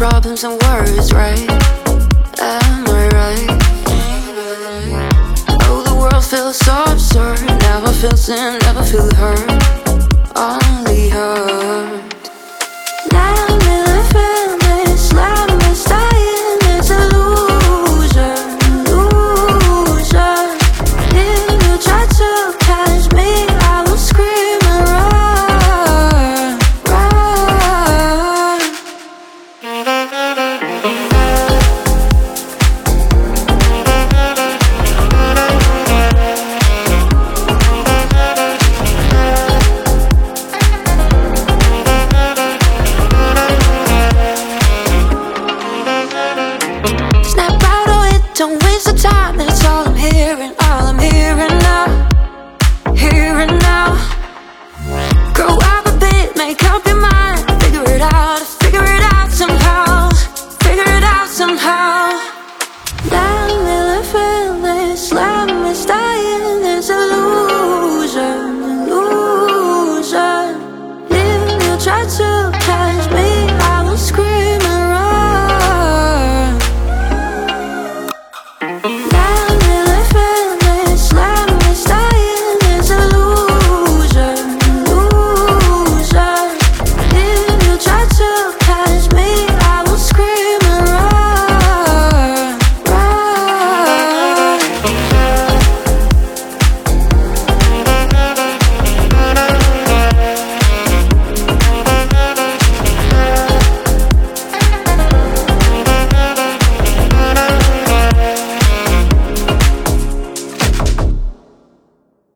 problems and worries, right? Am I right? Oh, the world feels so absurd. Never feel sin, never feel hurt. Only hurt. Now I'm living this life, I'm dying. It's a loser, loser. If you try to catch me, I will scream and run, run. Snap out of it, don't waste the time. That's all I'm hearing now, here and now. Grow up a bit, make up